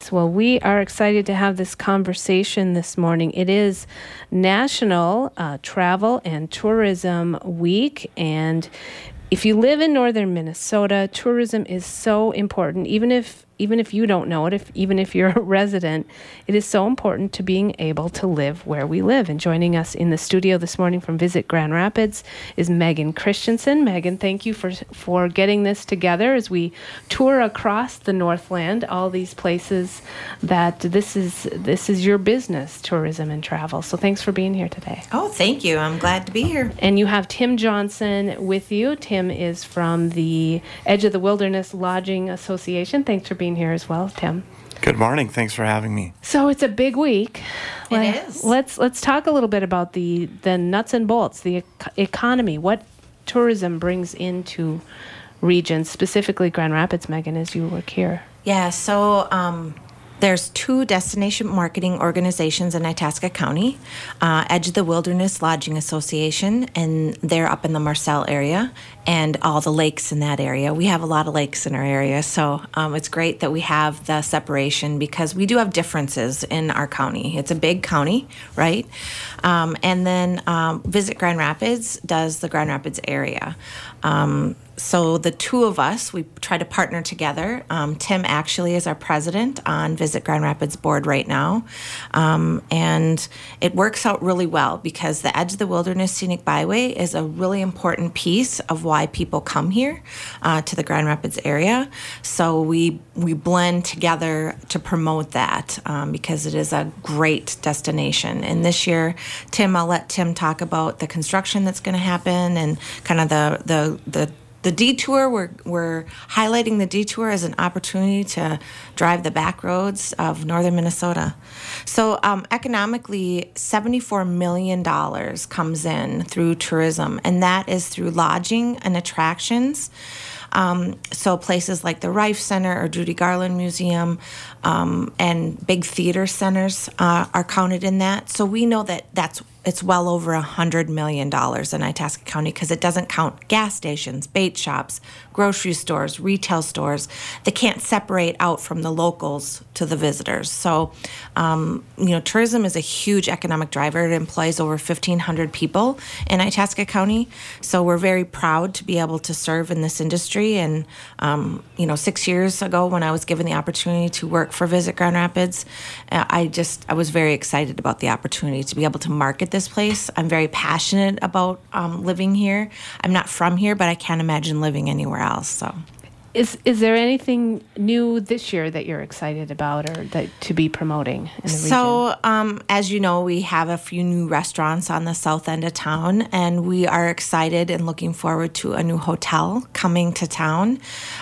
Yes, well, we are excited to have this conversation this morning. It is National Travel and Tourism Week, and if you live in northern Minnesota, tourism is so important. Even if you don't know it, even if you're a resident, it is so important to being able to live where we live. And joining us in the studio this morning from Visit Grand Rapids is Megan Christensen. Megan, thank you for getting this together as we tour across the Northland, all these places that this is your business, tourism and travel. So thanks for being here today. Oh, thank you. I'm glad to be here. And you have Tim Johnson with you. Tim is from the Edge of the Wilderness Lodging Association. Thanks for being here as well, Tim. Good morning. Thanks for having me. So it's a big week. It is. Let's talk a little bit about the nuts and bolts, the economy, what tourism brings into regions, specifically Grand Rapids, Megan, as you work here. Yeah, so there's two destination marketing organizations in Itasca County, Edge of the Wilderness Lodging Association, and they're up in the Marcel area, and all the lakes in that area. We have a lot of lakes in our area, so it's great that we have the separation because we do have differences in our county. It's a big county, right? And then Visit Grand Rapids does the Grand Rapids area. So the two of us, we try to partner together. Tim actually is our president on Visit Grand Rapids board right now. And it works out really well because the Edge of the Wilderness Scenic Byway is a really important piece of why people come here to the Grand Rapids area. So we blend together to promote that because it is a great destination. And this year, I'll let Tim talk about the construction that's going to happen and kind of the detour. We're highlighting the detour as an opportunity to drive the back roads of northern Minnesota. So economically, $74 million comes in through tourism, and that is through lodging and attractions. So places like the Rife Center or Judy Garland Museum and big theater centers are counted in that. So we know that it's well over $100 million in Itasca County because it doesn't count gas stations, bait shops, grocery stores, retail stores. They can't separate out from the locals to the visitors. So, tourism is a huge economic driver. It employs over 1,500 people in Itasca County. So we're very proud to be able to serve in this industry. And, 6 years ago when I was given the opportunity to work for Visit Grand Rapids, I was very excited about the opportunity to be able to market this place. I'm very passionate about living here. I'm not from here, but I can't imagine living anywhere else. So, is there anything new this year that you're excited about or that to be promoting in the region? So, as you know, we have a few new restaurants on the south end of town, and we are excited and looking forward to a new hotel coming to town.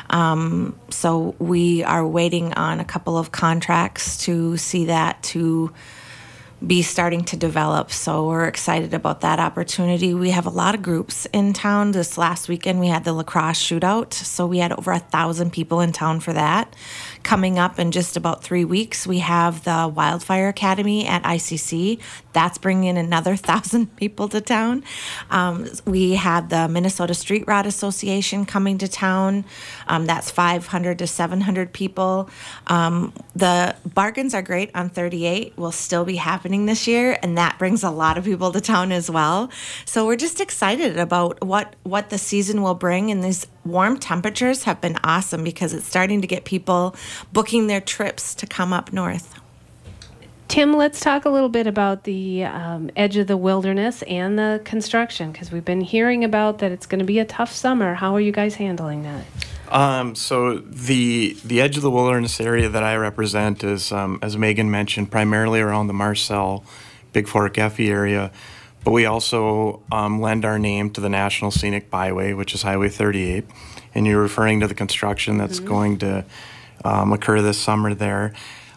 So we are waiting on a couple of contracts to see that to be starting to develop. So we're excited about that opportunity. We have a lot of groups in town. This last weekend we had the lacrosse shootout. So we had over 1,000 people in town for that. Coming up in just about 3 weeks, we have the Wildfire Academy at ICC. That's bringing in another 1,000 people to town. We have the Minnesota Street Rod Association coming to town. That's 500 to 700 people. The bargains are great on 38. Will still be happening this year, and that brings a lot of people to town as well. So we're just excited about what the season will bring, and these warm temperatures have been awesome because it's starting to get people booking their trips to come up north. Tim, let's talk a little bit about the Edge of the Wilderness and the construction, because we've been hearing about that it's going to be a tough summer. How are you guys handling that? So the Edge of the Wilderness area that I represent is, as Megan mentioned, primarily around the Marcel, Big Fork Effie area. But we also lend our name to the National Scenic Byway, which is Highway 38. And you're referring to the construction that's going to occur this summer there.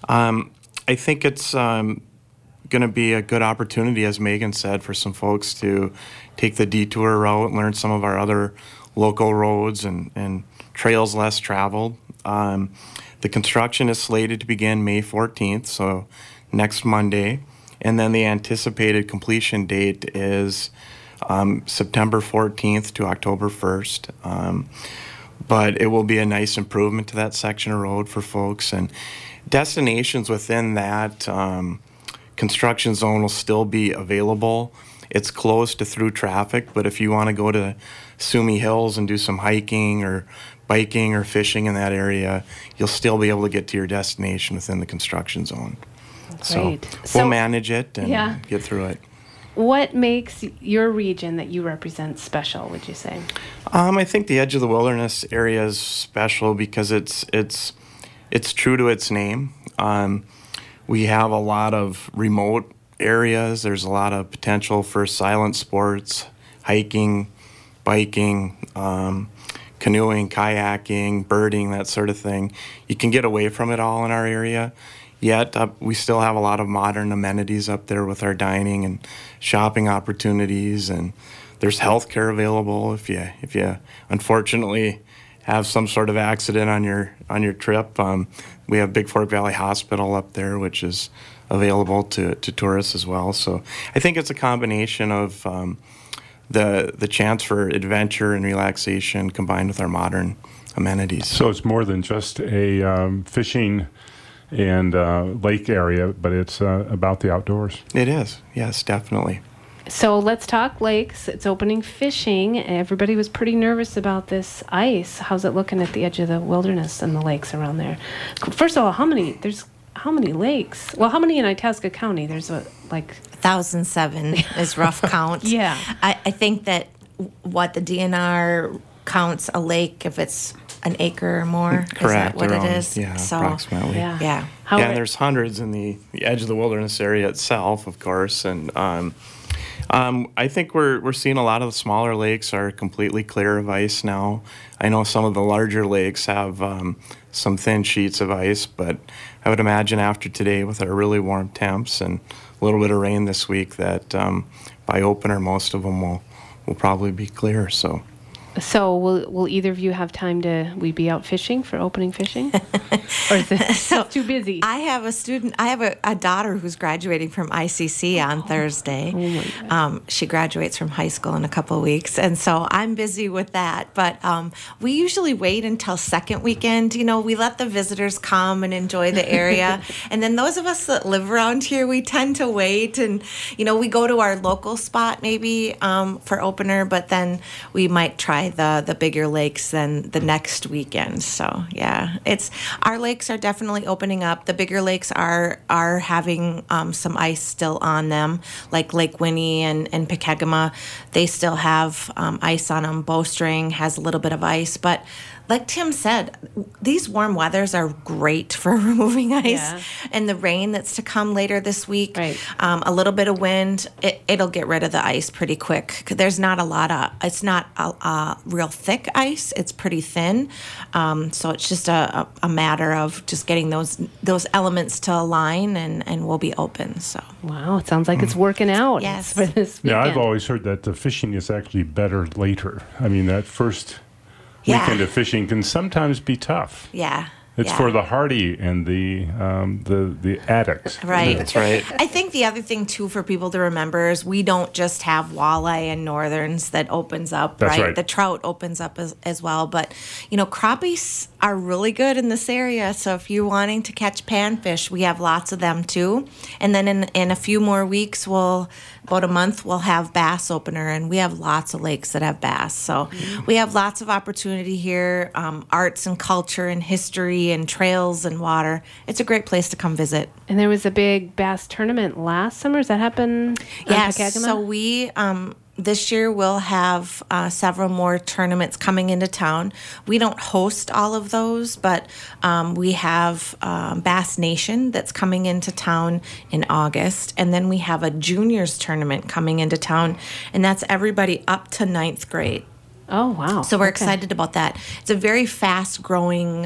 I think it's going to be a good opportunity, as Megan said, for some folks to take the detour route, learn some of our other local roads and trails less traveled. The construction is slated to begin May 14th, so next Monday. And then the anticipated completion date is September 14th to October 1st. But it will be a nice improvement to that section of road for folks. And Destinations within that construction zone will still be available. It's closed to through traffic, but if you want to go to Sumi Hills and do some hiking or biking or fishing in that area, you'll still be able to get to your destination within the construction zone. Great. So we'll manage it and Yeah. get through it. What makes your region that you represent special, would you say? I think the Edge of the Wilderness area is special because it's true to its name. We have a lot of remote areas. There's a lot of potential for silent sports, hiking, biking, canoeing, kayaking, birding, that sort of thing. You can get away from it all in our area. Yet we still have a lot of modern amenities up there with our dining and shopping opportunities, and there's health care available if you unfortunately have some sort of accident on your trip. We have Big Fork Valley Hospital up there, which is available to tourists as well. So I think it's a combination of the chance for adventure and relaxation combined with our modern amenities. So it's more than just a fishing and lake area, but it's about the outdoors. It is, yes, definitely. So let's talk lakes. It's opening fishing. Everybody was pretty nervous about this ice. How's it looking at the edge of the wilderness and the lakes around there? First of all, how many lakes? Well, how many in Itasca County? There's 1,007 is rough count. Yeah. I think that what the DNR counts a lake if it's an acre or more. Correct. Is that what around, it is? Yeah, So, approximately. Yeah. yeah. And there's hundreds in the edge of the wilderness area itself, of course. And I think we're seeing a lot of the smaller lakes are completely clear of ice now. I know some of the larger lakes have some thin sheets of ice, but I would imagine after today with our really warm temps and a little bit of rain this week that by opener most of them will probably be clear. So will either of you have time to be out fishing for opening fishing? Or is it too busy? I have a daughter who's graduating from ICC on Thursday. Oh my God. She graduates from high school in a couple of weeks, and so I'm busy with that. But we usually wait until second weekend. We let the visitors come and enjoy the area, and then those of us that live around here, we tend to wait, and we go to our local spot maybe for opener, but then we might try the bigger lakes then the next weekend. So yeah, our lakes are definitely opening up. The bigger lakes are having some ice still on them, like Lake Winnie and Pekegama. They still have ice on them. Bowstring has a little bit of ice, but like Tim said, these warm weathers are great for removing ice. Yeah. And the rain that's to come later this week, Right. A little bit of wind, it'll get rid of the ice pretty quick. There's not it's not a real thick ice. It's pretty thin. So it's just a matter of just getting those elements to align and we'll be open. So Wow, it sounds like it's working out. Yes. For this weekend. Yeah, I've always heard that the fishing is actually better later. I mean, that first weekend of fishing can sometimes be tough. yeah. It's for the hardy and the addicts. Right. That's right. I think the other thing, too, for people to remember is we don't just have walleye and northerns that opens up, That's right. The trout opens up as well. But, crappies are really good in this area. So if you're wanting to catch panfish, we have lots of them, too. And then in a few more weeks, about a month, we'll have bass opener. And we have lots of lakes that have bass. So we have lots of opportunity here, arts and culture and history and trails and water. It's a great place to come visit. And there was a big bass tournament last summer. Does that happen? Yes. Pekegama? So we this year we'll have several more tournaments coming into town. We don't host all of those, but we have Bass Nation that's coming into town in August, and then we have a juniors tournament coming into town, and that's everybody up to 9th grade. Oh, wow. So we're Okay. excited about that. It's a very fast-growing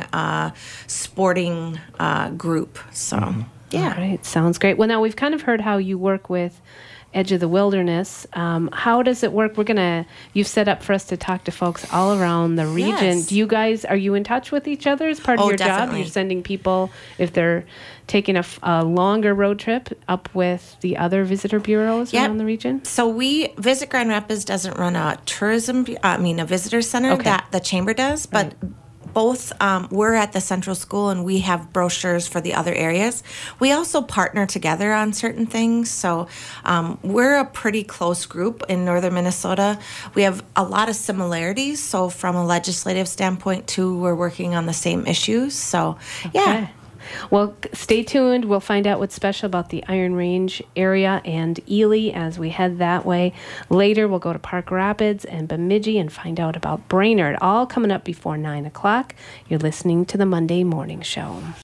sporting group. So, yeah. All right, sounds great. Well, now we've kind of heard how you work with Edge of the Wilderness. How does it work? You've set up for us to talk to folks all around the region. Yes. Are you in touch with each other as part of your job? Definitely. You're sending people, if they're taking a longer road trip, up with the other visitor bureaus Yep. around the region? So Visit Grand Rapids doesn't run a visitor center. Okay. That the chamber does, but both we're at the Central School and we have brochures for the other areas. We also partner together on certain things. So we're a pretty close group in northern Minnesota. We have a lot of similarities. So from a legislative standpoint, too, we're working on the same issues. So, yeah. Well, stay tuned. We'll find out what's special about the Iron Range area and Ely as we head that way. Later, we'll go to Park Rapids and Bemidji and find out about Brainerd, all coming up before 9 o'clock. You're listening to the Monday Morning Show.